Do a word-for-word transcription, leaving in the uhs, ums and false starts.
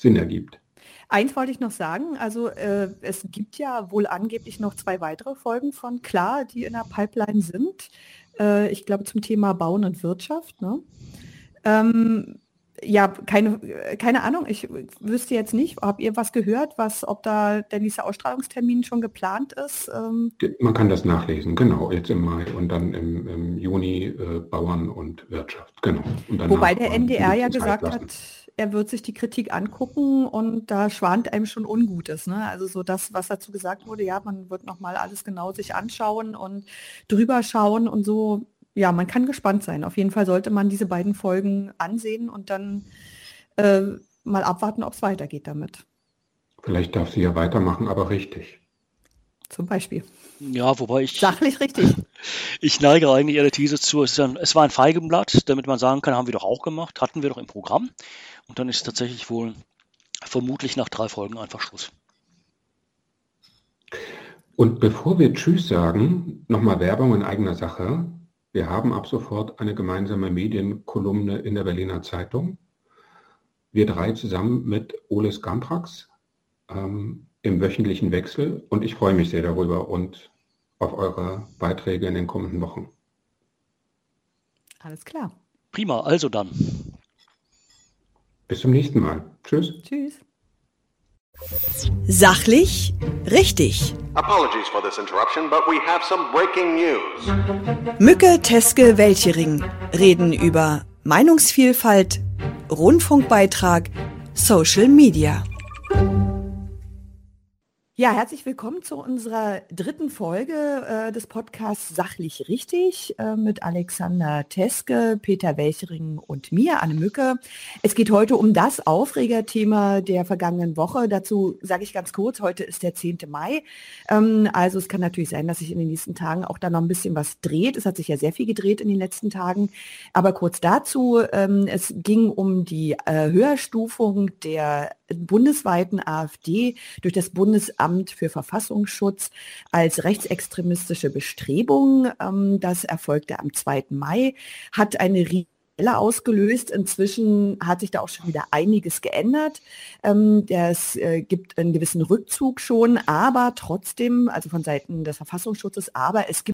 Sinn ergibt. Eins wollte ich noch sagen, also äh, es gibt ja wohl angeblich noch zwei weitere Folgen von Klar, die in der Pipeline sind. Äh, ich glaube zum Thema Bauen und Wirtschaft. Ne? Ähm, ja, keine, keine Ahnung, ich wüsste jetzt nicht, habt ihr was gehört, was, ob da der nächste Ausstrahlungstermin schon geplant ist? Ähm, Man kann das nachlesen, genau, jetzt im Mai und dann im, im Juni äh, Bauern und Wirtschaft, genau. Und danach Wobei der mal N D R ein ja bisschen Zeit gesagt lassen. hat, er wird sich die Kritik angucken und da schwant einem schon Ungutes. Ne? Also so das, was dazu gesagt wurde, ja, man wird nochmal alles genau sich anschauen und drüber schauen und so. Ja, man kann gespannt sein. Auf jeden Fall sollte man diese beiden Folgen ansehen und dann äh, mal abwarten, ob es weitergeht damit. Vielleicht darf sie ja weitermachen, aber richtig. Zum Beispiel. Ja, wobei ich, Sachlich richtig. ich neige eigentlich eher der These zu, es, ist ein, es war ein Feigenblatt, damit man sagen kann, haben wir doch auch gemacht, hatten wir doch im Programm. Und dann ist tatsächlich wohl vermutlich nach drei Folgen einfach Schluss. Und bevor wir Tschüss sagen, nochmal Werbung in eigener Sache. Wir haben ab sofort eine gemeinsame Medienkolumne in der Berliner Zeitung. Wir drei zusammen mit Oles Gamprax ähm, im wöchentlichen Wechsel. Und ich freue mich sehr darüber und auf eure Beiträge in den kommenden Wochen. Alles klar. Prima, also dann. Bis zum nächsten Mal. Tschüss. Tschüss. Sachlich richtig. Apologies for this interruption, but we have some breaking news. Mücke, Teske, Welchering reden über Meinungsvielfalt, Rundfunkbeitrag, Social Media. Ja, herzlich willkommen zu unserer dritten Folge äh, des Podcasts Sachlich Richtig äh, mit Alexander Teske, Peter Welchering und mir, Anne Mücke. Es geht heute um das Aufregerthema der vergangenen Woche. Dazu sage ich ganz kurz, heute ist der zehnte Mai. Ähm, also es kann natürlich sein, dass sich in den nächsten Tagen auch da noch ein bisschen was dreht. Es hat sich ja sehr viel gedreht in den letzten Tagen. Aber kurz dazu, ähm, es ging um die äh, Höherstufung der bundesweiten AfD durch das Bundesamt für Verfassungsschutz als rechtsextremistische Bestrebung. Ähm, das erfolgte am zweiten Mai, hat eine Welle ausgelöst. Inzwischen hat sich da auch schon wieder einiges geändert. Ähm, es äh, gibt einen gewissen Rückzug schon, aber trotzdem, also von Seiten des Verfassungsschutzes, aber es gibt